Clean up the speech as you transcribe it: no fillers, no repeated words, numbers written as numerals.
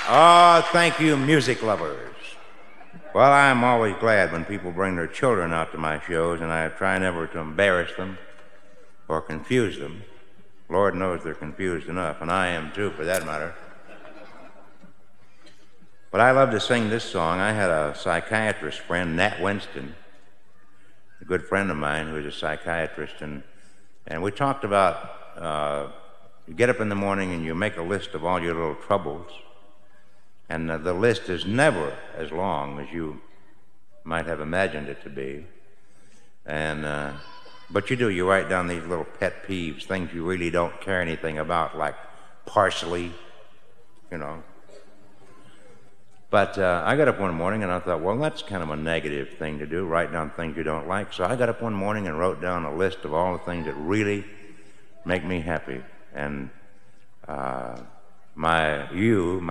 Oh, thank you, music lovers. Well, I'm always glad when people bring their children out to my shows, and I try never to embarrass them or confuse them. Lord knows they're confused enough, and I am too, for that matter. But I love to sing this song. I had a psychiatrist friend, Nat Winston, a good friend of mine who was a psychiatrist, and we talked about you get up in the morning and you make a list of all your little troubles, and the list is never as long as you might have imagined it to be. And but you do, you write down these little pet peeves, things you really don't care anything about, like parsley, you know. But I got up one morning and I thought, well, that's kind of a negative thing to do, write down things you don't like. So I got up one morning and wrote down a list of all the things that really make me happy. And my